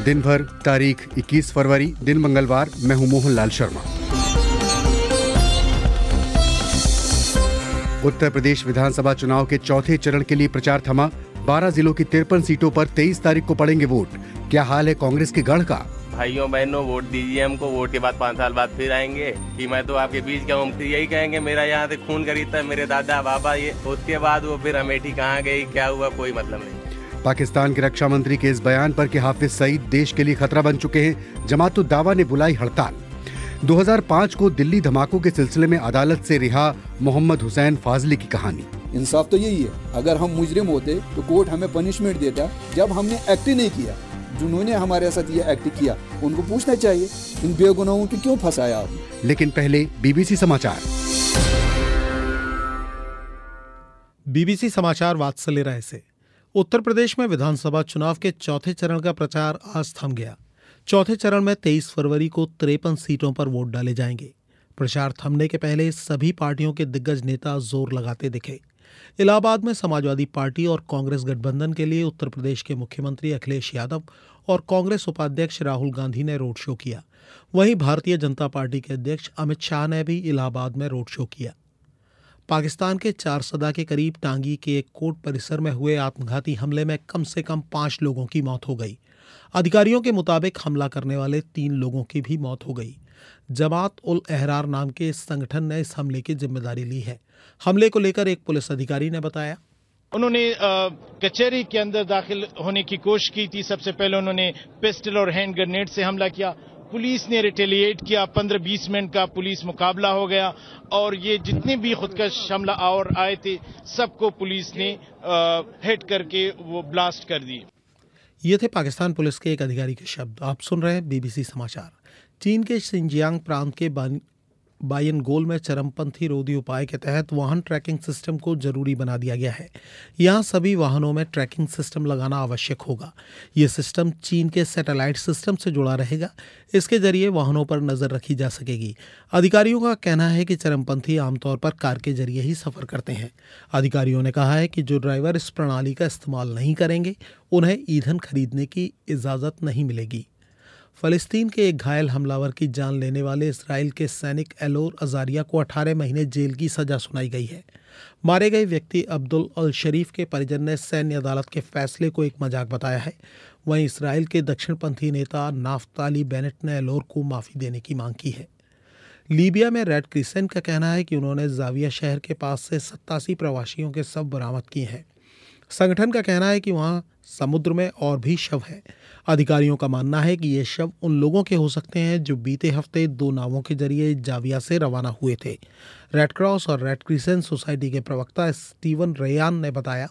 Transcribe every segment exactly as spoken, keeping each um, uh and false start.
दिन भर तारीख इक्कीस फरवरी, दिन मंगलवार। मैं हूं मोहनलाल शर्मा। उत्तर प्रदेश विधानसभा चुनाव के चौथे चरण के लिए प्रचार थमा। बारह जिलों की तिरपन सीटों पर तेईस तारीख को पड़ेंगे वोट। क्या हाल है कांग्रेस के गढ़ का? भाइयों बहनों, वोट दीजिए हमको। वोट के बाद पाँच साल बाद फिर आएंगे कि मैं तो आपके बीच का हूँ, फिर यही कहेंगे मेरा यहाँ से खून खरीदता है मेरे दादा बाबा। ये उसके बाद वो फिर अमेठी कहाँ गई, क्या हुआ, कोई मतलब नहीं। पाकिस्तान के रक्षा मंत्री के इस बयान पर कि हाफिज सईद देश के लिए खतरा बन चुके हैं, जमातुद दावा ने बुलाई हड़ताल। दो हज़ार पाँच को दिल्ली धमाकों के सिलसिले में अदालत से रिहा मोहम्मद हुसैन फाजली की कहानी। इंसाफ तो यही है, अगर हम मुजरिम होते तो कोर्ट हमें पनिशमेंट देता। जब हमने एक्ट नहीं किया, जिन्होंने हमारे साथ ये एक्ट किया उनको पूछना चाहिए, इन बेगुनाहों को क्यों फंसाया आपने। लेकिन पहले बीबीसी समाचार। बीबीसी समाचार वात्सल्य राय से। उत्तर प्रदेश में विधानसभा चुनाव के चौथे चरण का प्रचार आज थम गया। चौथे चरण में तेईस फरवरी को तिरपन सीटों पर वोट डाले जाएंगे। प्रचार थमने के पहले सभी पार्टियों के दिग्गज नेता जोर लगाते दिखे। इलाहाबाद में समाजवादी पार्टी और कांग्रेस गठबंधन के लिए उत्तर प्रदेश के मुख्यमंत्री अखिलेश यादव और कांग्रेस उपाध्यक्ष राहुल गांधी ने रोड शो किया। वहीं भारतीय जनता पार्टी के अध्यक्ष अमित शाह ने भी इलाहाबाद में रोड शो किया। पाकिस्तान के चारसदा के करीब टांगी के एक कोर्ट परिसर में हुए आत्मघाती हमले में कम से कम पांच लोगों की मौत हो गई। अधिकारियों के मुताबिक हमला करने वाले तीन लोगों की भी मौत हो गई। जमात उल अहरार नाम के इस संगठन ने इस हमले की जिम्मेदारी ली है। हमले को लेकर एक पुलिस अधिकारी ने बताया, उन्होंने कचहरी के अंदर दाखिल होने की कोशिश की थी। सबसे पहले उन्होंने पिस्टल और हैंड ग्रेनेड से हमला किया। पुलिस ने रिटेलिएट किया। पंद्रह बीस मिनट का पुलिस मुकाबला हो गया और ये जितने भी खुदकश हमला और आए थे सबको पुलिस ने हिट करके वो ब्लास्ट कर दिए। ये थे पाकिस्तान पुलिस के एक अधिकारी के शब्द। आप सुन रहे हैं बीबीसी समाचार। चीन के शिनजियांग प्रांत के बायनगोल में चरमपंथी रोधी उपाय के तहत वाहन ट्रैकिंग सिस्टम को जरूरी बना दिया गया है। यहाँ सभी वाहनों में ट्रैकिंग सिस्टम लगाना आवश्यक होगा। ये सिस्टम चीन के सैटेलाइट सिस्टम से जुड़ा रहेगा। इसके जरिए वाहनों पर नजर रखी जा सकेगी। अधिकारियों का कहना है कि चरमपंथी आमतौर पर कार के जरिए ही सफर करते हैं। अधिकारियों ने कहा है कि जो ड्राइवर इस प्रणाली का इस्तेमाल नहीं करेंगे उन्हें ईंधन खरीदने की इजाजत नहीं मिलेगी। फलस्तीन के एक घायल हमलावर की जान लेने वाले इस्राएल के सैनिक एलोर अजारिया को अठारह महीने जेल की सजा सुनाई गई है। मारे गए व्यक्ति अब्दुल अल शरीफ के परिजन ने सैन्य अदालत के फैसले को एक मजाक बताया है। वहीं इस्राएल के दक्षिणपंथी नेता नाफ्ताली बेनेट ने एलोर को माफ़ी देने की मांग की है। लीबिया में रेड क्रिसेंट का कहना है कि उन्होंने जाविया शहर के पास से सत्तासी प्रवासियों के शव बरामद किए हैं। संगठन का कहना है कि वहां समुद्र में और भी शव हैं। अधिकारियों का मानना है कि ये शव उन लोगों के हो सकते हैं जो बीते हफ्ते दो नावों के जरिए जाविया से रवाना हुए थे। रेड क्रॉस और रेड क्रिसेंट सोसाइटी के प्रवक्ता स्टीवन रेयान ने बताया,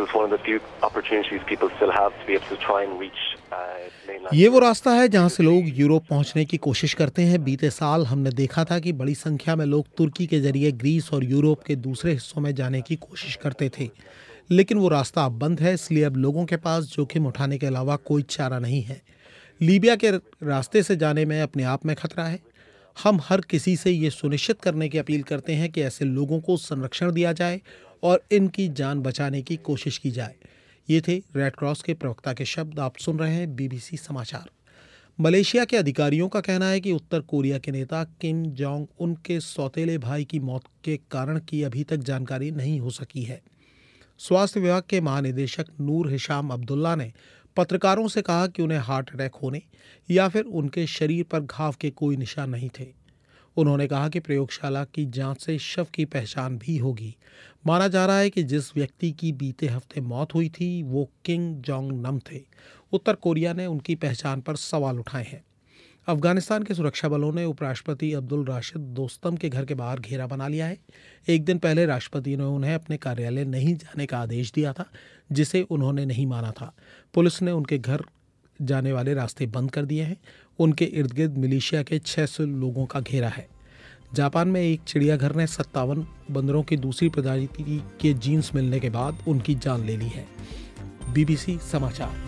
ये वो रास्ता है जहां से लोग यूरोप पहुंचने की कोशिश करते हैं। बीते साल हमने देखा था कि बड़ी संख्या में लोग तुर्की के जरिए ग्रीस और यूरोप के दूसरे हिस्सों में जाने की कोशिश करते थे, लेकिन वो रास्ता अब बंद है। इसलिए अब लोगों के पास जोखिम उठाने के अलावा कोई चारा नहीं है। लीबिया के रास्ते से जाने में अपने आप में खतरा है। हम हर किसी से ये सुनिश्चित करने की अपील करते हैं कि ऐसे लोगों को संरक्षण दिया जाए और इनकी जान बचाने की कोशिश की जाए। ये थे रेड क्रॉस के प्रवक्ता के शब्द। आप सुन रहे हैं बीबीसी समाचार। मलेशिया के अधिकारियों का कहना है कि उत्तर कोरिया के नेता किम जोंग उन के सौतेले भाई की मौत के कारण की अभी तक जानकारी नहीं हो सकी है। स्वास्थ्य विभाग के महानिदेशक नूर हिशाम अब्दुल्ला ने पत्रकारों से कहा कि उन्हें हार्ट अटैक होने या फिर उनके शरीर पर घाव के कोई निशान नहीं थे। उन्होंने कहा कि प्रयोगशाला की जांच से शव की पहचान भी होगी। माना जा रहा है कि जिस व्यक्ति की बीते हफ्ते मौत हुई थी वो किम जोंग नम थे। उत्तर कोरिया ने उनकी पहचान पर सवाल उठाए हैं। अफगानिस्तान के सुरक्षा बलों ने उपराष्ट्रपति अब्दुल राशिद दोस्तम के घर के बाहर घेरा बना लिया है। एक दिन पहले राष्ट्रपति ने उन्हें अपने कार्यालय नहीं जाने का आदेश दिया था, जिसे उन्होंने नहीं माना था। पुलिस ने उनके घर जाने वाले रास्ते बंद कर दिए हैं। उनके इर्द गिर्द मिलिशिया के छह सौ लोगों का घेरा है। जापान में एक चिड़ियाघर ने सत्तावन बंदरों की दूसरी प्रजाति के जीन्स मिलने के बाद उनकी जान ले ली है। बीबीसी समाचार।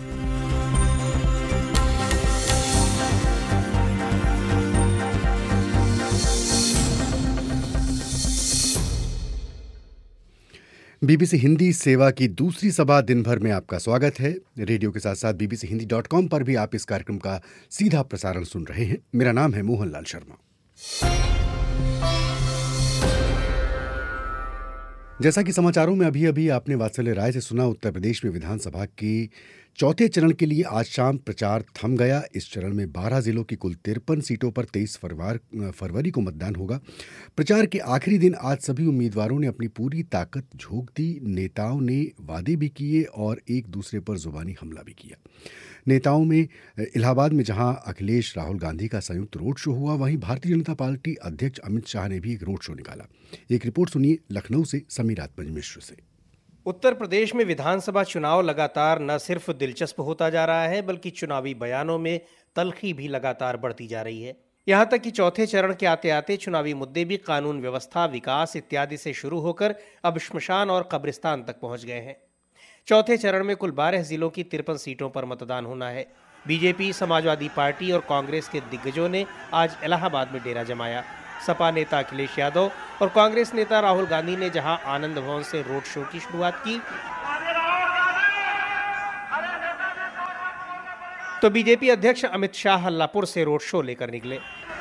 बीबीसी हिंदी सेवा की दूसरी सभा दिन भर में आपका स्वागत है। रेडियो के साथ साथ बीबीसी हिंदी डॉट कॉम पर भी आप इस कार्यक्रम का सीधा प्रसारण सुन रहे हैं। मेरा नाम है मोहनलाल शर्मा। जैसा कि समाचारों में अभी अभी आपने वात्सल्य राय से सुना, उत्तर प्रदेश में विधानसभा की चौथे चरण के लिए आज शाम प्रचार थम गया। इस चरण में बारह जिलों की कुल तिरपन सीटों पर तेईस फरवरी को मतदान होगा। प्रचार के आखिरी दिन आज सभी उम्मीदवारों ने अपनी पूरी ताकत झोंक दी। नेताओं ने वादे भी किए और एक दूसरे पर जुबानी हमला भी किया। नेताओं में इलाहाबाद में जहां अखिलेश राहुल गांधी का संयुक्त रोड शो हुआ, वहीं भारतीय जनता पार्टी अध्यक्ष अमित शाह ने भी एक रोड शो निकाला। एक रिपोर्ट सुनिए लखनऊ से समीर आत्मज मिश्र से। उत्तर प्रदेश में विधानसभा चुनाव लगातार न सिर्फ दिलचस्प होता जा रहा है, बल्कि चुनावी बयानों में तल्खी भी लगातार बढ़ती जा रही है। यहां तक कि चौथे चरण के आते आते चुनावी मुद्दे भी कानून व्यवस्था, विकास इत्यादि से शुरू होकर अब श्मशान और कब्रिस्तान तक पहुंच गए हैं। चौथे चरण में कुल बारह जिलों की तिरपन सीटों पर मतदान होना है। बीजेपी, समाजवादी पार्टी और कांग्रेस के दिग्गजों ने आज इलाहाबाद में डेरा जमाया। सपा नेता अखिलेश यादव और कांग्रेस नेता राहुल गांधी ने जहां आनंद भवन से रोड शो की शुरुआत की, तो बीजेपी अध्यक्ष अमित शाह हल्लापुर से रोड शो लेकर निकले।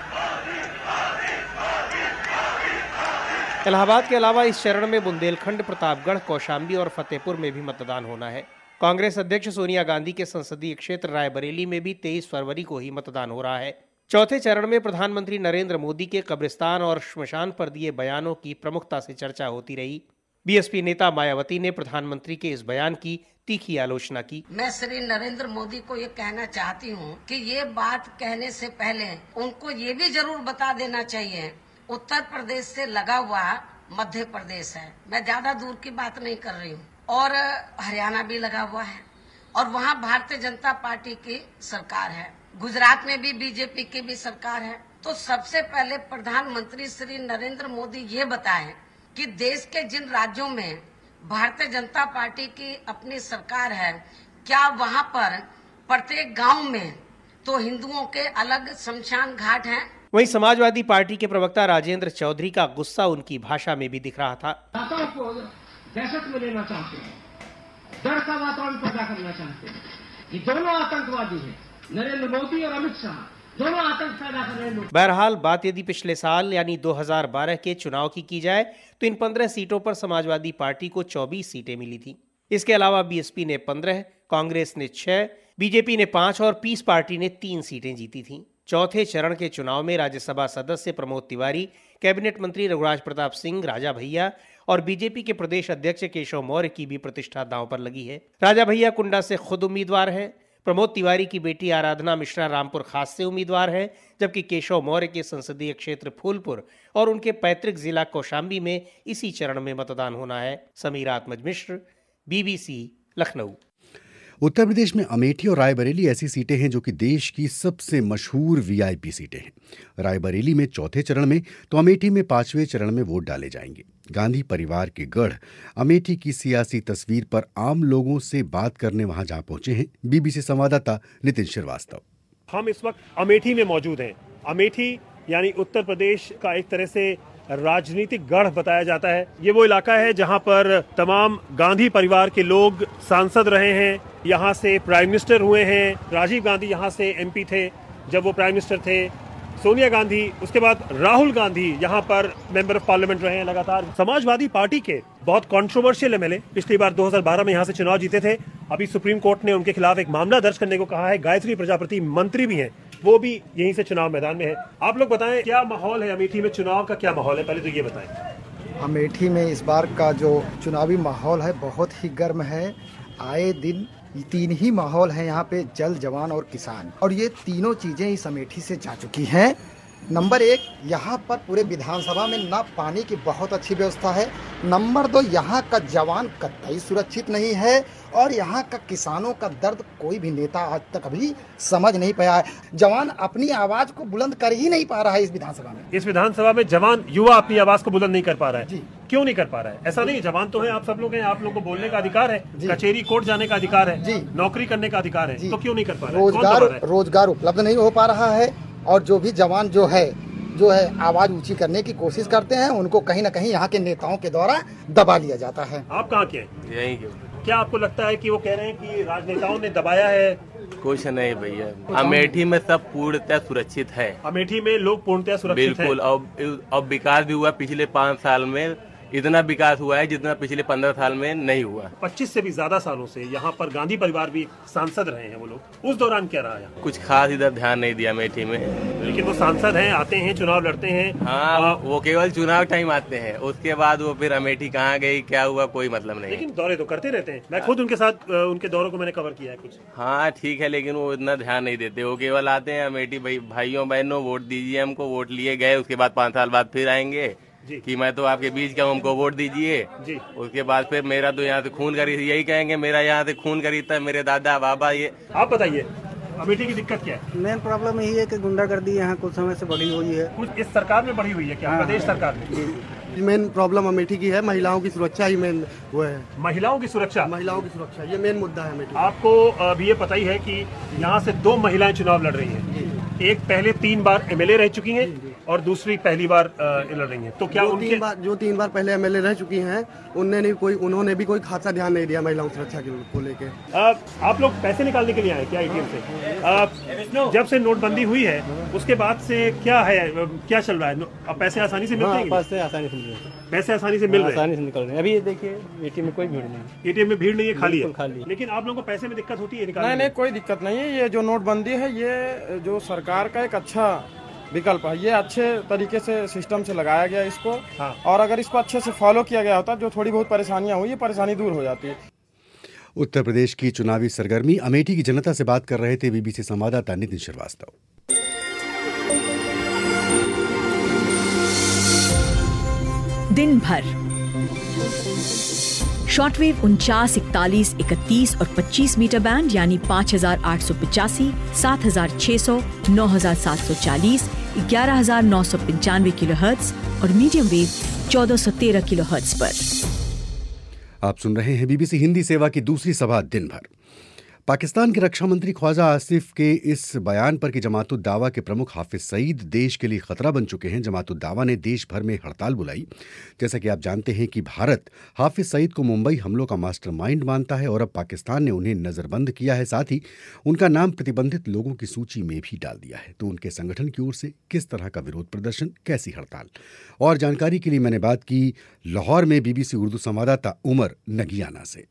इलाहाबाद के अलावा इस चरण में बुंदेलखंड, प्रतापगढ़, कौशाम्बी और फतेहपुर में भी मतदान होना है। कांग्रेस अध्यक्ष सोनिया गांधी के संसदीय क्षेत्र रायबरेली में भी तेईस फरवरी को ही मतदान हो रहा है। चौथे चरण में प्रधानमंत्री नरेंद्र मोदी के कब्रिस्तान और श्मशान पर दिए बयानों की प्रमुखता से चर्चा होती रही। बीएसपी नेता मायावती ने प्रधानमंत्री के इस बयान की तीखी आलोचना की। मैं श्री नरेंद्र मोदी को ये कहना चाहती हूँ कि ये बात कहने से पहले उनको ये भी जरूर बता देना चाहिए, उत्तर प्रदेश से लगा हुआ मध्य प्रदेश है। मैं ज्यादा दूर की बात नहीं कर रही हूँ, और हरियाणा भी लगा हुआ है और वहाँ भारतीय जनता पार्टी की सरकार है। गुजरात में भी बीजेपी की भी सरकार है। तो सबसे पहले प्रधानमंत्री श्री नरेंद्र मोदी ये बताएं कि देश के जिन राज्यों में भारतीय जनता पार्टी की अपनी सरकार है, क्या वहाँ पर प्रत्येक गांव में तो हिंदुओं के अलग शमशान घाट हैं? वहीं समाजवादी पार्टी के प्रवक्ता राजेंद्र चौधरी का गुस्सा उनकी भाषा में भी दिख रहा था। दहशत में लेना चाहते हैं, डर का वातावरण पैदा करना चाहते हैं। ये दोनों आतंकवादी हैं, नरेंद्र मोदी और अमित शाह, दोनों आतंक पैदा कर रहे हैं। बहरहाल बात यदि पिछले साल यानी दो हज़ार बारह के चुनाव की की जाए तो इन पंद्रह सीटों पर समाजवादी पार्टी को चौबीस सीटें मिली थी। इसके अलावा बीएसपी ने पंद्रह, कांग्रेस ने छह, बीजेपी ने पांच और पीस पार्टी ने तीन सीटें जीती थीं। चौथे चरण के चुनाव में राज्यसभा सदस्य प्रमोद तिवारी, कैबिनेट मंत्री रघुराज प्रताप सिंह, राजा भैया और बीजेपी के प्रदेश अध्यक्ष केशव मौर्य की भी प्रतिष्ठा दांव पर लगी है। राजा भैया कुंडा से खुद उम्मीदवार हैं। प्रमोद तिवारी की बेटी आराधना मिश्रा रामपुर खास से उम्मीदवार है, जबकि केशव मौर्य के संसदीय क्षेत्र फूलपुर और उनके पैतृक जिला कौशाम्बी में इसी चरण में मतदान होना है। समीर आत्मज मिश्र, बीबीसी, लखनऊ। उत्तर प्रदेश में अमेठी और रायबरेली ऐसी सीटें हैं जो कि देश की सबसे मशहूर वीआईपी सीटें हैं। रायबरेली में चौथे चरण में तो अमेठी में पांचवें चरण में वोट डाले जाएंगे। गांधी परिवार के गढ़ अमेठी की सियासी तस्वीर पर आम लोगों से बात करने वहां जा पहुंचे हैं बीबीसी संवाददाता नितिन श्रीवास्तव। हम इस वक्त अमेठी में मौजूद हैं। अमेठी यानी उत्तर प्रदेश का एक तरह से राजनीतिक गढ़ बताया जाता है। ये वो इलाका है जहां पर तमाम गांधी परिवार के लोग सांसद रहे हैं, यहाँ से प्राइम मिनिस्टर हुए हैं। राजीव गांधी यहाँ से एमपी थे जब वो प्राइम मिनिस्टर थे, सोनिया गांधी, उसके बाद राहुल गांधी यहाँ पर मेंबर ऑफ पार्लियामेंट रहे हैं लगातार। समाजवादी पार्टी के बहुत कंट्रोवर्शियल एमएलए पिछली बार दो हज़ार बारह में यहाँ से चुनाव जीते थे। अभी सुप्रीम कोर्ट ने उनके खिलाफ एक मामला दर्ज करने को कहा है। गायत्री प्रजापति मंत्री भी हैं, वो भी यहीं से चुनाव मैदान में है। आप लोग बताएं क्या माहौल है अमेठी में, चुनाव का क्या माहौल है, पहले तो ये बताएं। अमेठी में इस बार का जो चुनावी माहौल है बहुत ही गर्म है। आए दिन तीन ही माहौल है यहाँ पे, जल, जवान और किसान, और ये तीनों चीजें इस अमेठी से जा चुकी हैं। नंबर एक, यहाँ पर पूरे विधानसभा में ना पानी की बहुत अच्छी व्यवस्था है। नंबर दो, यहाँ का जवान कतई सुरक्षित नहीं है और यहाँ का किसानों का दर्द कोई भी नेता आज तक अभी समझ नहीं पाया है। जवान अपनी आवाज को बुलंद कर ही नहीं पा रहा है इस विधानसभा में। इस विधानसभा में जवान युवा अपनी आवाज को बुलंद नहीं कर पा रहा है। जी। क्यों नहीं कर पा रहा है? ऐसा नहीं, जवान तो है, आप सब लोग हैं, आप लोगों को बोलने का अधिकार है, कचेरी कोर्ट जाने का अधिकार है, जी, नौकरी करने का अधिकार है, तो क्यों नहीं कर पा रहा है? रोजगार रोजगार उपलब्ध नहीं हो पा रहा है और जो भी जवान जो है जो है आवाज ऊंची करने की कोशिश करते हैं, उनको कहीं ना कहीं यहाँ के नेताओं के द्वारा दबा लिया जाता है। आप कहाँ के? यहीं के। क्या आपको लगता है कि वो कह रहे हैं कि राजनेताओं ने दबाया है? कुछ नहीं भैया, अमेठी में सब पूर्णतः सुरक्षित है। अमेठी में लोग पूर्णतः सुरक्षित है। बिल्कुल। अब अब विकास भी हुआ पिछले पाँच साल में, इतना विकास हुआ है जितना पिछले पंद्रह साल में नहीं हुआ। पच्चीस से भी ज्यादा सालों से यहाँ पर गांधी परिवार भी सांसद रहे हैं वो लोग। उस दौरान क्या रहा है? कुछ खास इधर ध्यान नहीं दिया अमेठी में। लेकिन वो सांसद हैं, आते हैं, चुनाव लड़ते हैं। हाँ, आ, वो केवल चुनाव टाइम आते हैं, उसके बाद वो फिर अमेठी कहाँ गई, क्या हुआ, कोई मतलब नहीं। लेकिन दौरे तो करते रहते हैं। मैं खुद उनके साथ उनके दौरों को मैंने कवर किया है कुछ। हाँ ठीक है, लेकिन वो इतना ध्यान नहीं देते। वो केवल आते हैं अमेठी, भाई भाइयों बहनों वोट दीजिए हमको, वोट लिए गए, उसके बाद पाँच साल बाद फिर आएंगे कि मैं तो आपके बीच का हूं, हमको वोट दीजिए जी। उसके बाद फिर मेरा तो यहाँ से खून खरीद, यही कहेंगे मेरा यहाँ से खून खरीदता है मेरे दादा बाबा। ये आप बताइए अमेठी की दिक्कत क्या है? मेन प्रॉब्लम यही है कि गुंडागर्दी यहाँ कुछ समय से बढ़ी हुई है। कुछ इस सरकार में बढ़ी हुई है क्या? हाँ, प्रदेश सरकार में? मेन प्रॉब्लम अमेठी की है, महिलाओं की सुरक्षा ही मेन वो है। महिलाओं की सुरक्षा? महिलाओं की सुरक्षा ये मेन मुद्दा है अमेठी। आपको अभी ये पता ही है कि यहाँ से दो महिलाएं चुनाव लड़ रही हैं। एक पहले तीन बार एमएलए रह चुकी हैं और दूसरी पहली बार लड़ रही हैं। तो क्या जो उनके तीन बार जो तीन बार पहले एमएलए रह चुकी हैं उन्होंने कोई उन्होंने भी कोई खासा ध्यान नहीं दिया महिलाओं की सुरक्षा को लेके। आप लोग पैसे निकालने के लिए आए क्या एटीएम से? आ, जब से नोटबंदी हुई है उसके बाद से क्या है, क्या चल रहा है? अब पैसे आसानी से मिलते हैं? पैसे आसानी से मिल रहे हैं। पैसे आसानी से मिल रहे हैं, आसानी से निकल रहे हैं। अभी ये देखिए एटीएम में कोई भीड़ नहीं। एटीएम में भीड़ नहीं है, खाली है। खाली। लेकिन आप लोगों को पैसे में दिक्कत होती है निकालने? नहीं नहीं, कोई दिक्कत नहीं है। ये जो नोटबंदी है ये जो सरकार का एक अच्छा विकल्प है। ये अच्छे तरीके से सिस्टम से लगाया गया इसको। हाँ। और अगर इसको अच्छे से फॉलो किया गया होता जो थोड़ी बहुत परेशानियां हुई, ये परेशानी दूर हो जाती है। उत्तर प्रदेश की चुनावी सरगर्मी, अमेठी की जनता से बात कर रहे थे बीबीसी संवाददाता नितिन श्रीवास्तव। दिन भर शॉर्टवेव उनचास, इकतालीस, इकतीस और पच्चीस मीटर बैंड यानी पाँच हजार आठ सौ पिचासी, सात हजार छह सौ, नौ हजार सात सौ चालीस, ग्यारह हजार नौ सौ पंचानवे किलोहर्ट्ज और मीडियम वेव चौदह सौ तेरह किलोहर्ट्ज पर। आप सुन रहे हैं बीबीसी हिंदी सेवा की दूसरी सभा दिन भर। पाकिस्तान के रक्षा मंत्री ख्वाजा आसिफ के इस बयान पर कि जमात-उद-दावा के प्रमुख हाफिज सईद देश के लिए खतरा बन चुके हैं, जमात-उद-दावा ने देश भर में हड़ताल बुलाई। जैसा कि आप जानते हैं कि भारत हाफिज सईद को मुंबई हमलों का मास्टरमाइंड मानता है और अब पाकिस्तान ने उन्हें नजरबंद किया है, साथ ही उनका नाम प्रतिबंधित लोगों की सूची में भी डाल दिया है। तो उनके संगठन की ओर से किस तरह का विरोध प्रदर्शन, कैसी हड़ताल, और जानकारी के लिए मैंने बात की लाहौर में बीबीसी उर्दू संवाददाता उमर नगियाना से।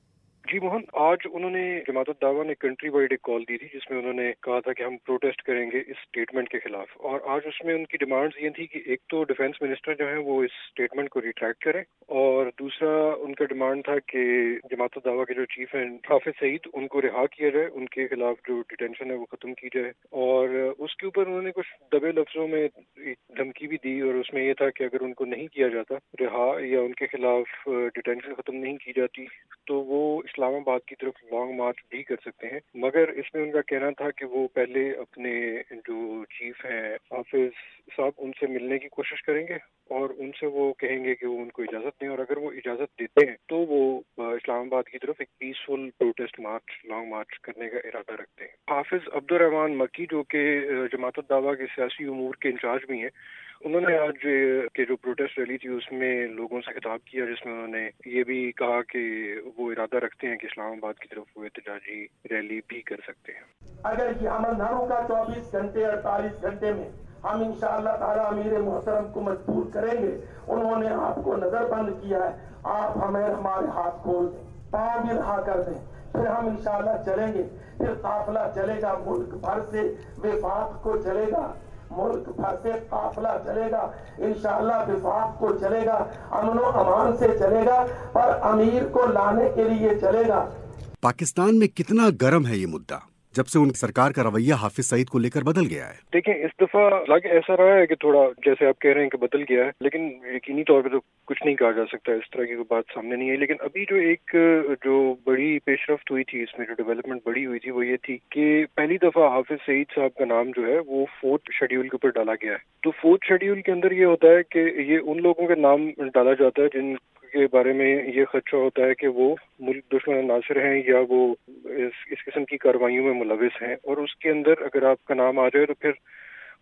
जी मोहन, आज उन्होंने जमात-उद-दावा ने कंट्री वाइड एक कॉल दी थी जिसमें उन्होंने कहा था कि हम प्रोटेस्ट करेंगे इस स्टेटमेंट के खिलाफ। और आज उसमें उनकी डिमांड्स ये थी कि एक तो डिफेंस मिनिस्टर जो है वो इस स्टेटमेंट को रिट्रैक्ट करें, और दूसरा उनका डिमांड था कि जमात-उद-दावा के जो चीफ हैं हाफिज सईद, उनको रिहा किया जाए, उनके खिलाफ जो डिटेंशन है वो खत्म की जाए। और उसके ऊपर उन्होंने कुछ दबे लफ्जों में धमकी भी दी, और उसमें यह था कि अगर उनको नहीं किया जाता रिहा या उनके खिलाफ डिटेंशन खत्म नहीं की जाती तो वो इस्लामाबाद की तरफ लॉन्ग मार्च भी कर सकते हैं। मगर इसमें उनका कहना था कि वो पहले अपने जो चीफ हैं हाफिज साहब, उनसे मिलने की कोशिश करेंगे और उनसे वो कहेंगे कि वो उनको इजाजत दें, और अगर वो इजाजत देते हैं तो वो इस्लामाबाद की तरफ एक peaceful protest march, long march करने का इरादा रखते हैं। हाफिज अब्दुर रहमान मक्की जो कि जमात-उद-दावा के सियासी उमूर के इंचार्ज भी हैं, उन्होंने आज के जो प्रोटेस्ट रैली थी उसमें लोगों से खिताब किया, जिसमें उन्होंने ये भी कहा कि वो इरादा रखते हैं कि इस्लामाबाद की तरफ वो एहतजाजी रैली भी कर सकते हैं। अगर ये अमल न रुका चौबीस घंटे अड़तालीस घंटे में हम इंशाअल्लाह ताला अमीर मोहतरम को मजबूर करेंगे। उन्होंने आपको नजरबंद किया है, आप हमें हमारे हाथ खोल दें, पाँव भी रहा कर दें, फिर हम इंशाअल्लाह चलेंगे। फिर काफिला चलेगा, मुल्क भर से विफाक को चलेगा, मुल्क भर से काफिला चलेगा, इंशाअल्लाह विफाक को चलेगा, अमन व अमान से चलेगा, पर अमीर को लाने के लिए चलेगा। पाकिस्तान में कितना गर्म है ये मुद्दा जब से उन सरकार का रवैया हाफिज सईद को लेकर बदल गया है? देखिए, इस दफा लग ऐसा रहा है कि थोड़ा, जैसे आप कह रहे हैं कि बदल गया है, लेकिन यकीनी तौर पे तो कुछ नहीं कहा जा सकता, इस तरह की कोई बात सामने नहीं है। लेकिन अभी जो एक जो बड़ी पेशरफ्त हुई थी, इसमें जो डेवलपमेंट बड़ी हुई थी, वो ये थी कि पहली दफा हाफिज सईद साहब का नाम जो है वो फोर्थ शेड्यूल के ऊपर डाला गया है। तो फोर्थ शेड्यूल के अंदर ये होता है कि ये उन लोगों का नाम डाला जाता है जिन के बारे में ये खदशा होता है कि वो मुल्क दुश्मन नासिर हैं या वो इस, इस किस्म की कार्रवाइयों में मुलविस हैं, और उसके अंदर अगर आपका नाम आ जाए तो फिर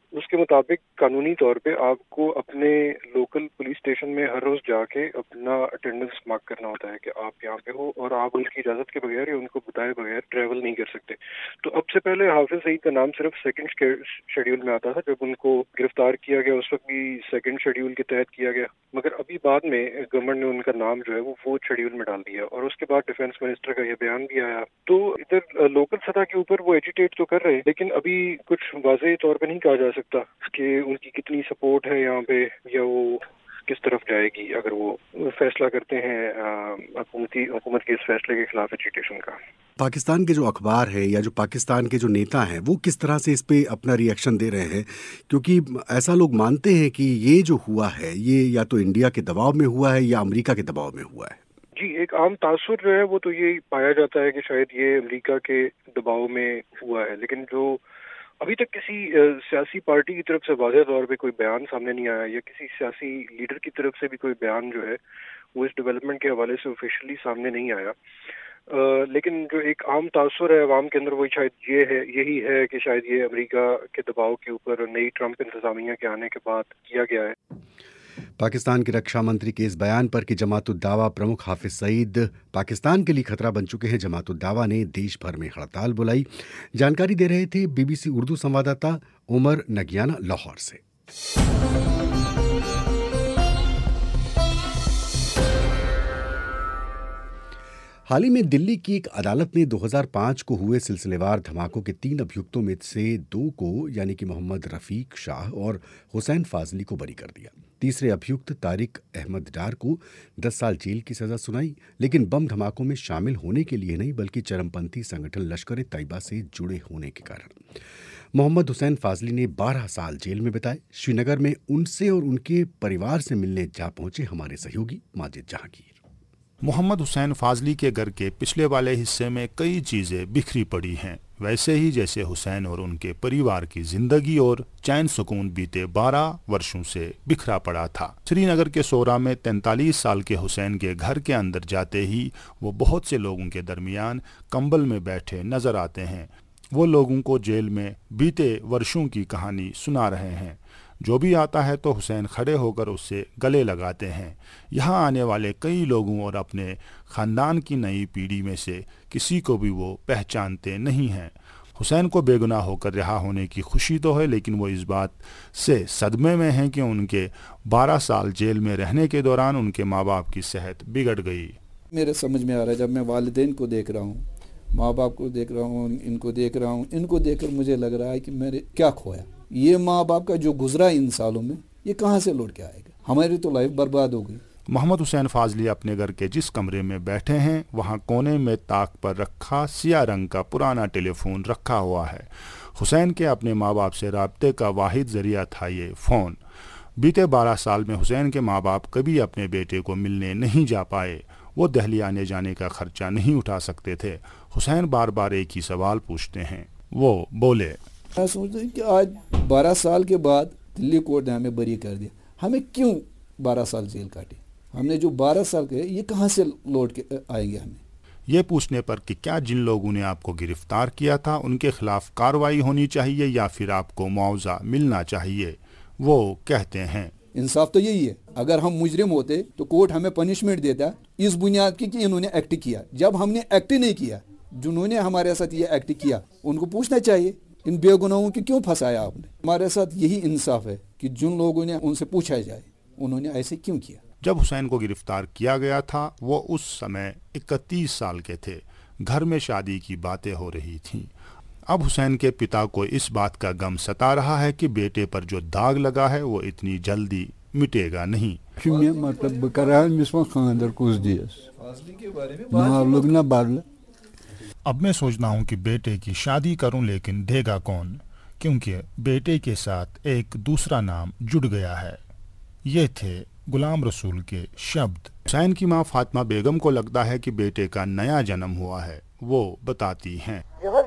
उसके मुताबिक कानूनी तौर पे आपको अपने लोकल पुलिस स्टेशन में हर रोज जाके अपना अटेंडेंस मार्क करना होता है कि आप यहाँ पे हो, और आप उनकी इजाजत के बगैर या उनको बताए बगैर ट्रैवल नहीं कर सकते। तो अब से पहले हाफिज सईद का नाम सिर्फ सेकंड शेड्यूल में आता था। जब उनको गिरफ्तार किया गया उस वक्त भी सेकंड शेड्यूल के तहत किया गया, मगर अभी बाद में गवर्नमेंट ने उनका नाम जो है वो फोर्थ शेड्यूल में डाल दिया, और उसके बाद डिफेंस मिनिस्टर का यह बयान भी आया। तो इधर लोकल सतह के ऊपर वो एजिटेट तो कर रहे हैं, लेकिन अभी कुछ वाज़ेह तौर पर नहीं कहा जा सकता कि उनकी कितनी सपोर्ट है यहाँ पे, या वो किस तरफ जाएगी अगर वो फैसला करते हैं हुकूमती हुकूमत के इस फैसले के खिलाफ एजिटेशन का। पाकिस्तान के जो अखबार है या जो पाकिस्तान के जो नेता हैं वो किस तरह से इस पे अपना रिएक्शन दे रहे हैं, क्योंकि ऐसा लोग मानते हैं कि ये जो हुआ है ये या तो इंडिया के दबाव में हुआ है या अमेरिका के दबाव में हुआ है। जी, एक आम तासुर जो है वो तो ये पाया जाता है कि शायद ये अमेरिका के दबाव में हुआ है, लेकिन जो अभी तक किसी सियासी पार्टी की तरफ से वाज़ेह तौर पे कोई बयान सामने नहीं आया, या किसी सियासी लीडर की तरफ से भी कोई बयान जो है वो इस डेवलपमेंट के हवाले से ऑफिशियली सामने नहीं आया। आ, लेकिन जो एक आम तासुर है अवाम के अंदर वो शायद ये है यही है कि शायद ये अमेरिका के दबाव के ऊपर नई ट्रंप इंतजामिया के आने के बाद किया गया है। पाकिस्तान के रक्षा मंत्री के इस बयान पर कि जमात-उद-दावा प्रमुख हाफिज सईद पाकिस्तान के लिए खतरा बन चुके हैं, जमात-उद-दावा ने देश भर में हड़ताल बुलाई। जानकारी दे रहे थे बीबीसी उर्दू संवाददाता उमर नगियाना लाहौर से। हाल ही में दिल्ली की एक अदालत ने दो हज़ार पाँच को हुए सिलसिलेवार धमाकों के तीन अभियुक्तों में से दो को यानी कि मोहम्मद रफीक शाह और हुसैन फाजली को बरी कर दिया। तीसरे अभियुक्त तारिक अहमद डार को दस साल जेल की सजा सुनाई, लेकिन बम धमाकों में शामिल होने के लिए नहीं बल्कि चरमपंथी संगठन लश्कर ए तैयबा से जुड़े होने के कारण। मोहम्मद हुसैन फाजली ने बारह साल जेल में बिताए। श्रीनगर में उनसे और उनके परिवार से मिलने जा पहुंचे हमारे सहयोगी माजिद जहांगीर। मोहम्मद हुसैन फाजली के घर के पिछले वाले हिस्से में कई चीज़ें बिखरी पड़ी हैं, वैसे ही जैसे हुसैन और उनके परिवार की जिंदगी और चैन सुकून बीते बारह वर्षों से बिखरा पड़ा था। श्रीनगर के सोरा में तैंतालीस साल के हुसैन के घर के अंदर जाते ही वो बहुत से लोगों के दरमियान कंबल में बैठे नजर आते हैं। वो लोगों को जेल में बीते वर्षों की कहानी सुना रहे हैं। जो भी आता है तो हुसैन खड़े होकर उससे गले लगाते हैं। यहाँ आने वाले कई लोगों और अपने ख़ानदान की नई पीढ़ी में से किसी को भी वो पहचानते नहीं हैं। हुसैन को बेगुनाह होकर रिहा होने की खुशी तो है, लेकिन वो इस बात से सदमे में हैं कि उनके बारह साल जेल में रहने के दौरान उनके माँ बाप की सेहत बिगड़ गई। मेरे समझ में आ रहा है, जब मैं वालिदैन को देख रहा हूँ, माँ बाप को देख रहा हूँ, इनको देख रहा हूँ, इनको देखकर मुझे लग रहा है कि मैंने क्या खोया। ये माँ बाप का जो गुजरा इन सालों में ये कहाँ से लौट के आएगा? हमारी तो लाइफ बर्बाद हो गई। मोहम्मद हुसैन फाजली अपने घर के जिस कमरे में बैठे हैं वहाँ कोने में ताक पर रखा सिया रंग का पुराना टेलीफोन रखा हुआ है। हुसैन के अपने माँ बाप से राब्ते का वाहिद जरिया था ये फ़ोन। बीते बारह साल में हुसैन के माँ बाप कभी अपने बेटे को मिलने नहीं जा पाए। वो दिल्ली आने जाने का खर्चा नहीं उठा सकते थे। हुसैन बार बार एक ही सवाल पूछते हैं। वो बोले, मैं सोचता हूँ कि आज बारह साल के बाद दिल्ली कोर्ट ने हमें बरी कर दिया, हमें क्यों बारह साल जेल काटी? हमने जो बारह साल के ये कहाँ से लौट के आएंगे? हमें ये पूछने पर कि क्या जिन लोगों ने आपको गिरफ्तार किया था उनके खिलाफ कार्रवाई होनी चाहिए या फिर आपको मुआवजा मिलना चाहिए, वो कहते हैं इंसाफ तो यही है। अगर हम मुजरिम होते तो कोर्ट हमें पनिशमेंट देता इस बुनियाद की कि इन्होंने एक्ट किया। जब हमने एक्ट नहीं किया, जिन्होंने हमारे साथ ये एक्ट किया उनको पूछना चाहिए इन बेगुनाहों की क्यों फंसाया आपने। हमारे साथ यही इंसाफ है कि जिन लोगों ने उनसे पूछा जाए उन्होंने ऐसे क्यों किया। जब हुसैन को गिरफ्तार किया गया था वो उस समय इकतीस साल के थे। घर में शादी की बातें हो रही थीं। अब हुसैन के पिता को इस बात का गम सता रहा है कि बेटे पर जो दाग लगा है वो इतनी जल्दी मिटेगा नहीं। मतलब खानदार कुछ दिया अब मैं सोचना हूँ कि बेटे की शादी करूँ, लेकिन देगा कौन, क्योंकि बेटे के साथ एक दूसरा नाम जुड़ गया है। ये थे गुलाम रसूल के शब्द। हुसैन की माँ फातिमा बेगम को लगता है कि बेटे का नया जन्म हुआ है। वो बताती हैं,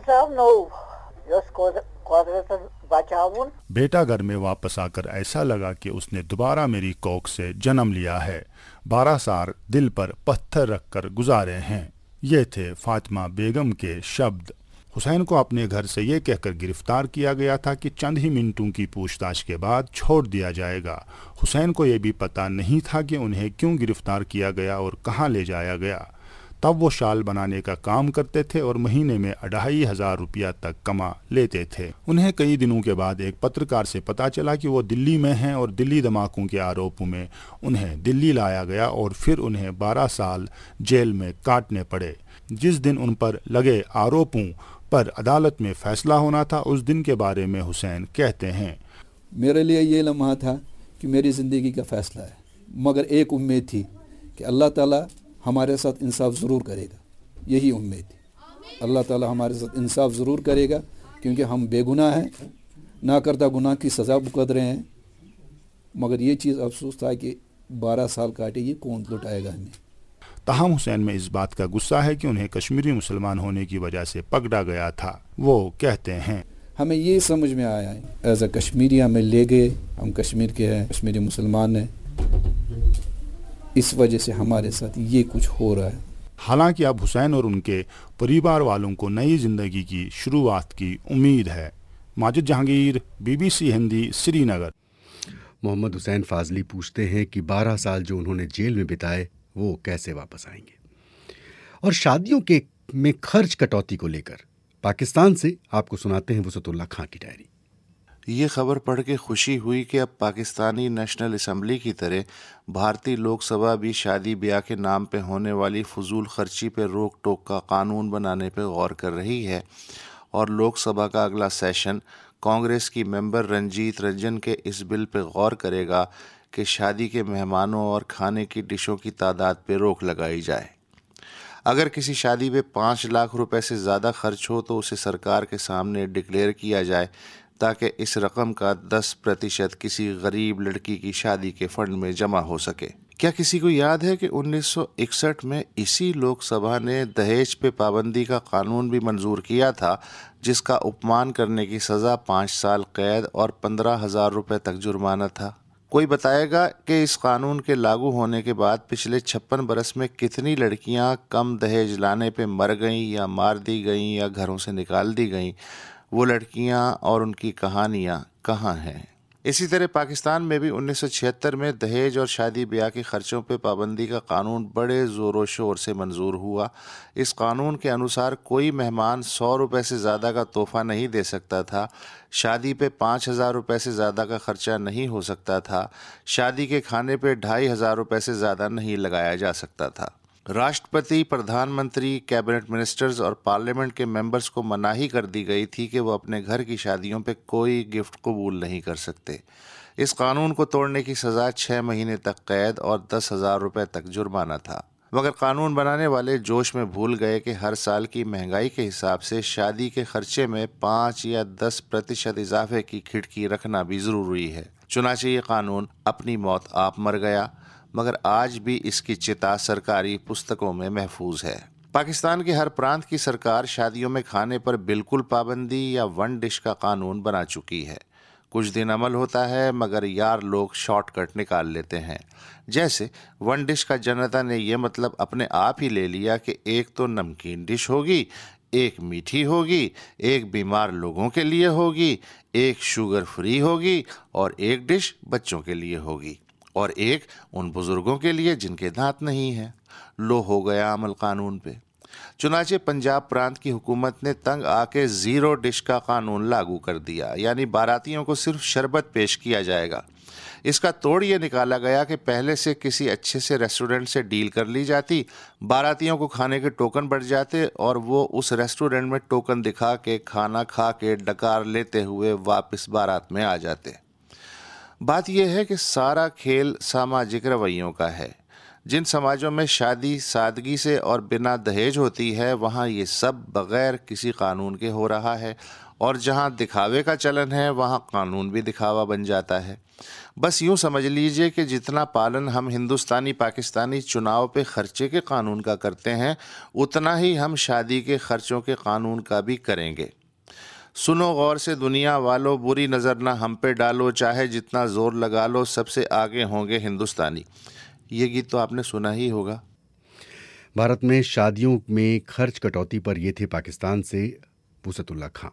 बेटा घर में वापस आकर ऐसा लगा कि उसने दोबारा मेरी कोख से जन्म लिया है। बारह साल दिल पर पत्थर रखकर गुजारे हैं। ये थे फातिमा बेगम के शब्द। हुसैन को अपने घर से ये कहकर गिरफ्तार किया गया था कि चंद ही मिनटों की पूछताछ के बाद छोड़ दिया जाएगा। हुसैन को यह भी पता नहीं था कि उन्हें क्यों गिरफ्तार किया गया और कहां ले जाया गया। तब वो शाल बनाने का काम करते थे और महीने में अढ़ाई हजार रुपया तक कमा लेते थे। उन्हें कई दिनों के बाद एक पत्रकार से पता चला कि वो दिल्ली में हैं और दिल्ली धमाकों के आरोपों में उन्हें दिल्ली लाया गया और फिर उन्हें बारह साल जेल में काटने पड़े। जिस दिन उन पर लगे आरोपों पर अदालत में फैसला होना था, उस दिन के बारे में हुसैन कहते हैं, मेरे लिए ये लम्हा था कि मेरी ज़िंदगी का फैसला है, मगर एक उम्मीद थी कि अल्लाह ताला हमारे साथ इंसाफ ज़रूर करेगा। यही उम्मीद थी, अल्लाह ताला हमारे साथ इंसाफ ज़रूर करेगा, क्योंकि हम बेगुनाह हैं, ना करता गुनाह की सज़ा भुगत रहे हैं। मगर ये चीज़ अफसोस था कि बारह साल काटे, ये कौन लुटाएगा हमें। ताहम हुसैन में इस बात का गुस्सा है कि उन्हें कश्मीरी मुसलमान होने की वजह से पकड़ा गया था। वो कहते हैं, हमें ये समझ में आया है एज अ कश्मीरी हमें ले गए, हम कश्मीर के हैं, कश्मीरी मुसलमान हैं, इस वजह से हमारे साथ ये कुछ हो रहा है। हालांकि अब हुसैन और उनके परिवार वालों को नई जिंदगी की शुरुआत की उम्मीद है। माजिद जहांगीर, बीबीसी हिंदी, श्रीनगर। मोहम्मद हुसैन फाजली पूछते हैं कि बारह साल जो उन्होंने जेल में बिताए वो कैसे वापस आएंगे। और शादियों के में खर्च कटौती को लेकर पाकिस्तान से आपको सुनाते हैं वसतुल्लाह खां की डायरी। ये खबर पढ़ के खुशी हुई कि अब पाकिस्तानी नेशनल असम्बली की तरह भारतीय लोकसभा भी शादी ब्याह के नाम पे होने वाली फजूल खर्ची पे रोक टोक का कानून बनाने पे गौर कर रही है। और लोकसभा का अगला सेशन कांग्रेस की मेंबर रंजीत रंजन के इस बिल पे गौर करेगा कि शादी के मेहमानों और खाने की डिशों की तादाद पे रोक लगाई जाए। अगर किसी शादी में पाँच लाख रुपए से ज़्यादा खर्च हो तो उसे सरकार के सामने डिक्लेयर किया जाए, ताकि इस रकम का दस प्रतिशत किसी गरीब लड़की की शादी के फंड में जमा हो सके। क्या किसी को याद है कि उन्नीस सौ इकसठ में इसी लोकसभा ने दहेज पे पाबंदी का कानून भी मंजूर किया था, जिसका उपमान करने की सज़ा पाँच साल कैद और पंद्रह हज़ार रुपये तक जुर्माना था। कोई बताएगा कि इस कानून के लागू होने के बाद पिछले छप्पन बरस में कितनी लड़कियां कम दहेज लाने पे मर गईं या मार दी गईं या घरों से निकाल दी गईं? वो लड़कियां और उनकी कहानियां कहाँ हैं? इसी तरह पाकिस्तान में भी उन्नीस सौ छिहत्तर में दहेज और शादी ब्याह के खर्चों पे पाबंदी का कानून बड़े ज़ोरों शोर से मंजूर हुआ। इस कानून के अनुसार कोई मेहमान सौ रुपये से ज़्यादा का तोहफ़ा नहीं दे सकता था, शादी पे पाँच हज़ार रुपये से ज़्यादा का खर्चा नहीं हो सकता था, शादी के खाने पे ढाई हज़ार रुपये से ज़्यादा नहीं लगाया जा सकता था। राष्ट्रपति, प्रधानमंत्री, कैबिनेट मिनिस्टर्स और पार्लियामेंट के मेंबर्स को मनाही कर दी गई थी कि वो अपने घर की शादियों पे कोई गिफ्ट कबूल नहीं कर सकते। इस कानून को तोड़ने की सज़ा छः महीने तक कैद और दस हज़ार रुपये तक जुर्माना था। मगर कानून बनाने वाले जोश में भूल गए कि हर साल की महंगाई के हिसाब से शादी के खर्चे में पाँच या दस प्रतिशत इजाफे की खिड़की रखना भी ज़रूरी है। चुनांचे ये कानून अपनी मौत आप मर गया, मगर आज भी इसकी चिता सरकारी पुस्तकों में महफूज है। पाकिस्तान के हर प्रांत की सरकार शादियों में खाने पर बिल्कुल पाबंदी या वन डिश का कानून बना चुकी है। कुछ दिन अमल होता है, मगर यार लोग शॉर्टकट निकाल लेते हैं। जैसे वन डिश का जनता ने यह मतलब अपने आप ही ले लिया कि एक तो नमकीन डिश होगी, एक मीठी होगी, एक बीमार लोगों के लिए होगी, एक शुगर फ्री होगी और एक डिश बच्चों के लिए होगी और एक उन बुजुर्गों के लिए जिनके दांत नहीं हैं। लो हो गया अमल कानून पे। चुनांचे पंजाब प्रांत की हुकूमत ने तंग आके जीरो डिश का कानून लागू कर दिया, यानी बारातियों को सिर्फ शरबत पेश किया जाएगा। इसका तोड़ ये निकाला गया कि पहले से किसी अच्छे से रेस्टोरेंट से डील कर ली जाती, बारातियों को खाने के टोकन बढ़ जाते और वो उस रेस्टोरेंट में टोकन दिखा के खाना खा के डकार लेते हुए वापस बारात में आ जाते। बात यह है कि सारा खेल सामाजिक रवैयों का है। जिन समाजों में शादी सादगी से और बिना दहेज होती है, वहाँ ये सब बग़ैर किसी कानून के हो रहा है, और जहाँ दिखावे का चलन है वहाँ कानून भी दिखावा बन जाता है। बस यूँ समझ लीजिए कि जितना पालन हम हिंदुस्तानी पाकिस्तानी चुनाव पे खर्चे के कानून का करते हैं, उतना ही हम शादी के खर्चों के कानून का भी करेंगे। सुनो गौर से दुनिया वालों, बुरी नज़र ना हम पे डालो, चाहे जितना ज़ोर लगा लो, सबसे आगे होंगे हिंदुस्तानी। ये गीत तो आपने सुना ही होगा। भारत में शादियों में खर्च कटौती पर ये थे पाकिस्तान से पुसतुल्ला खां।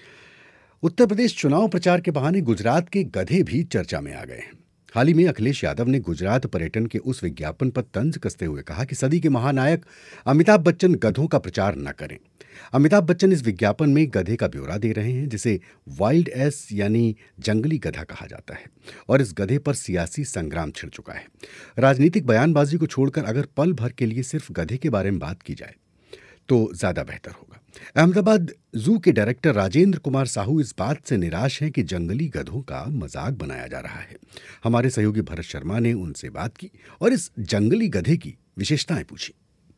उत्तर प्रदेश चुनाव प्रचार के बहाने गुजरात के गधे भी चर्चा में आ गए हैं। हाल ही में अखिलेश यादव ने गुजरात पर्यटन के उस विज्ञापन पर तंज कसते हुए कहा कि सदी के महानायक अमिताभ बच्चन गधों का प्रचार न करें। अमिताभ बच्चन इस विज्ञापन में गधे का ब्यौरा दे रहे हैं, जिसे वाइल्ड एस यानी जंगली गधा कहा जाता है, और इस गधे पर सियासी संग्राम छिड़ चुका है। राजनीतिक बयानबाजी को छोड़कर अगर पल भर के लिए सिर्फ गधे के बारे में बात की जाए तो ज्यादा बेहतर होगा। अहमदाबाद जू के डायरेक्टर राजेंद्र कुमार साहू इस बात से निराश हैं कि जंगली गधों का मजाक बनाया जा रहा है। हमारे सहयोगी भरत शर्मा ने उनसे बात की और इस जंगली गधे की विशेषताएं पूछी।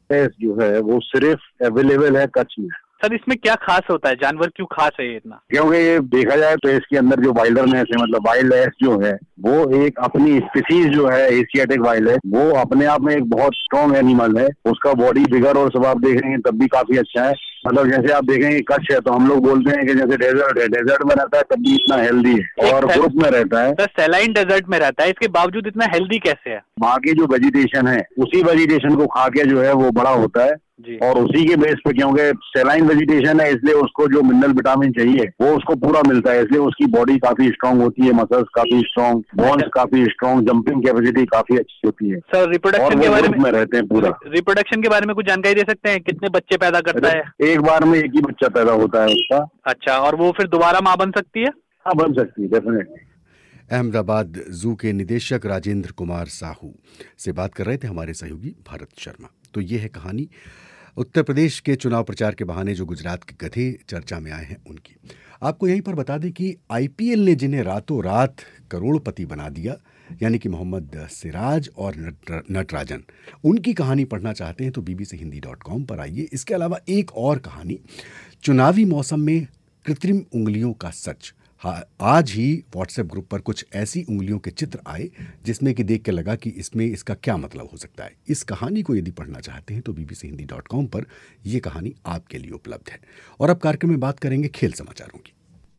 जो है वो सिर्फ अवेलेबल है कच्छ में। सर इसमें क्या खास होता है, जानवर क्यों खास है ये इतना? क्योंकि ये देखा जाए तो इसके अंदर जो वाइल्डरनेस है, मतलब वाइल्ड एस जो है वो एक अपनी स्पीसीज जो है एशियाटिक वाइल्ड है, वो अपने आप में एक बहुत स्ट्रॉन्ग एनिमल है। उसका बॉडी फिगर और सब आप देखेंगे तब भी काफी अच्छा है। मतलब जैसे आप देखेंगे कच्छ है तो हम लोग बोलते हैं कि जैसे डेजर्ट है, डेजर्ट में रहता है तब भी इतना हेल्दी है और ग्रुप में रहता है। सर सैलाइन डेजर्ट में रहता है, इसके बावजूद इतना हेल्दी कैसे है? वहाँ की जो वेजिटेशन है उसी वेजिटेशन को खा के जो है वो बड़ा होता है और उसी के बेस पे, क्योंकि सैलाइन वेजिटेशन है इसलिए उसको जो मिनरल विटामिन चाहिए वो उसको पूरा मिलता है, इसलिए उसकी बॉडी काफी स्ट्रांग होती है, मसल्स काफी स्ट्रांग, बोन्स काफी स्ट्रांग, जंपिंग कैपेसिटी काफी अच्छी होती है। सर रिप्रोडक्शन के बारे में रहते हैं पूरा रिप्रोडक्शन के बारे में कुछ जानकारी दे सकते हैं? कितने बच्चे पैदा करता है? एक बार में एक ही बच्चा पैदा होता है उसका। अच्छा, और वो फिर दोबारा माँ बन सकती है? हाँ बन सकती है, डेफिनेटली। अहमदाबाद जू के निदेशक राजेंद्र कुमार साहू से बात कर रहे थे हमारे सहयोगी भरत शर्मा। तो ये है कहानी उत्तर प्रदेश के चुनाव प्रचार के बहाने जो गुजरात के गधे चर्चा में आए हैं उनकी। आपको यहीं पर बता दें कि आईपीएल ने जिन्हें रातों रात करोड़पति बना दिया, यानी कि मोहम्मद सिराज और नटराजन, उनकी कहानी पढ़ना चाहते हैं तो बीबीसी हिंदी डॉट कॉम पर आइए। इसके अलावा एक और कहानी, चुनावी मौसम में कृत्रिम उंगलियों का सच। हाँ, आज ही व्हाट्सएप ग्रुप पर कुछ ऐसी उंगलियों के चित्र आए जिसमें कि देख के लगा कि इसमें इसका क्या मतलब हो सकता है। इस कहानी को यदि पढ़ना चाहते हैं तो बीबीसी हिंदी डॉट कॉम पर यह कहानी आपके लिए उपलब्ध है। और अब कार्यक्रम में बात करेंगे खेल समाचारों की।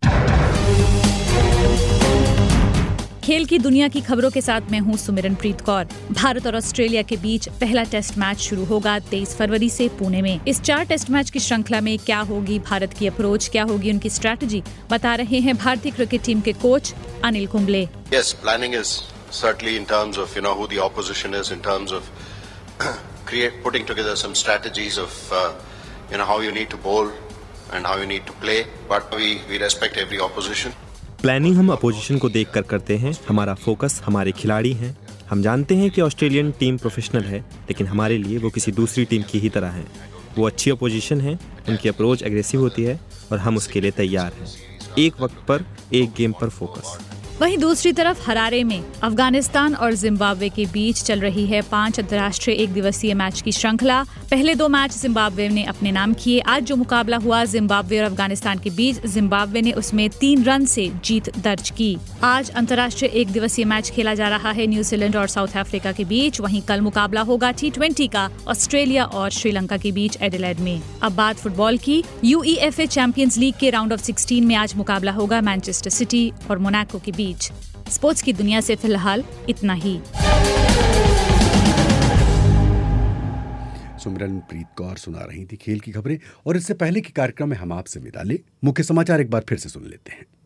खेल की दुनिया की खबरों के साथ मैं हूं सुमिरनप्रीत कौर। भारत और ऑस्ट्रेलिया के बीच पहला टेस्ट मैच शुरू होगा तेईस फरवरी से पुणे में। इस चार टेस्ट मैच की श्रृंखला में क्या होगी भारत की अप्रोच, क्या होगी उनकी स्ट्रैटेजी, बता रहे हैं भारतीय क्रिकेट टीम के coach Anil Kumble. Yes, planning is certainly in terms of you know who the opposition is, in terms of create putting together some strategies of uh, you know how you need to bowl and how you need to play, but we we respect every opposition. Planning हम opposition को देखकर करते हैं, हमारा focus हमारे खिलाड़ी हैं। हम जानते हैं कि ऑस्ट्रेलियन टीम प्रोफेशनल है, लेकिन हमारे लिए वो किसी दूसरी टीम की ही तरह है। वो अच्छी अपोजिशन है, उनकी अप्रोच एग्रेसिव होती है और हम उसके लिए तैयार हैं। एक वक्त पर एक गेम पर फोकस। वहीं दूसरी तरफ हरारे में अफगानिस्तान और जिम्बाब्वे के बीच चल रही है पांच अंतर्राष्ट्रीय एक दिवसीय मैच की श्रृंखला। पहले दो मैच जिम्बाब्वे ने अपने नाम किए। आज जो मुकाबला हुआ जिम्बाब्वे और अफगानिस्तान के बीच, जिम्बाब्वे ने उसमें तीन रन से जीत दर्ज की। आज अंतर्राष्ट्रीय एक दिवसीय मैच खेला जा रहा है न्यूजीलैंड और साउथ अफ्रीका के बीच। वहीं कल मुकाबला होगा टी ट्वेंटी का ऑस्ट्रेलिया और श्रीलंका के बीच एडिलेड में। अब बात फुटबॉल की। यूईएफए चैंपियंस लीग के राउंड ऑफ सिक्सटीन में आज मुकाबला होगा मैनचेस्टर सिटी और मोनाको के बीच। स्पोर्ट्स की दुनिया से फिलहाल इतना ही। सुमिरनप्रीत कौर सुना रही थी खेल की खबरें, और इससे पहले के कार्यक्रम में हम आपसे विदा ले मुख्य समाचार एक बार फिर से सुन लेते हैं।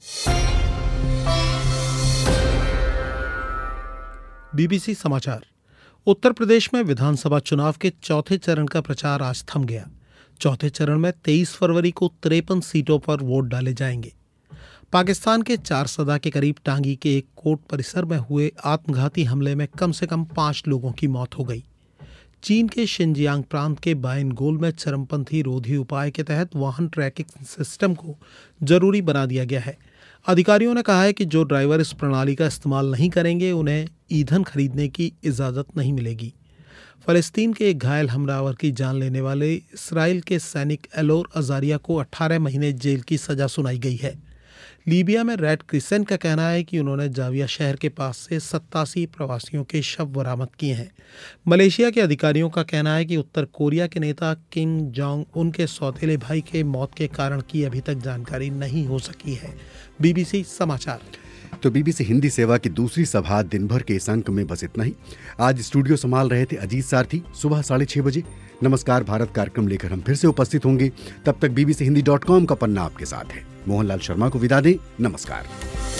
बीबीसी समाचार। उत्तर प्रदेश में विधानसभा चुनाव के चौथे चरण का प्रचार आज थम गया। चौथे चरण में तेईस फरवरी को तिरपन सीटों पर वोट डाले जाएंगे। पाकिस्तान के चार सदा के करीब टांगी के एक कोर्ट परिसर में हुए आत्मघाती हमले में कम से कम पांच लोगों की मौत हो गई। चीन के शिनजियांग प्रांत के बायनगोल में चरमपंथी रोधी उपाय के तहत वाहन ट्रैकिंग सिस्टम को जरूरी बना दिया गया है। अधिकारियों ने कहा है कि जो ड्राइवर इस प्रणाली का इस्तेमाल नहीं करेंगे उन्हें ईंधन खरीदने की इजाज़त नहीं मिलेगी। फ़लस्तीन के एक घायल हमलावर की जान लेने वाले इसराइल के सैनिक एलोर अजारिया को अठारह महीने जेल की सजा सुनाई गई है। लीबिया में रेड क्रिसेंट का कहना है कि उन्होंने जाविया शहर के पास से सत्तासी प्रवासियों के शव बरामद किए हैं। मलेशिया के अधिकारियों का कहना है कि उत्तर कोरिया के नेता किम जोंग उन के सौतेले भाई के मौत के कारण की अभी तक जानकारी नहीं हो सकी है। बीबीसी समाचार। तो बीबीसी हिंदी सेवा की दूसरी सभा दिन भर के इस अंक में बस इतना ही। आज स्टूडियो संभाल रहे थे अजीत सारथी। सुबह साढ़े छह बजे नमस्कार भारत कार्यक्रम लेकर हम फिर से उपस्थित होंगे। तब तक बीबीसी हिंदी डॉट कॉम का पन्ना आपके साथ है। मोहनलाल शर्मा को विदा दें। नमस्कार।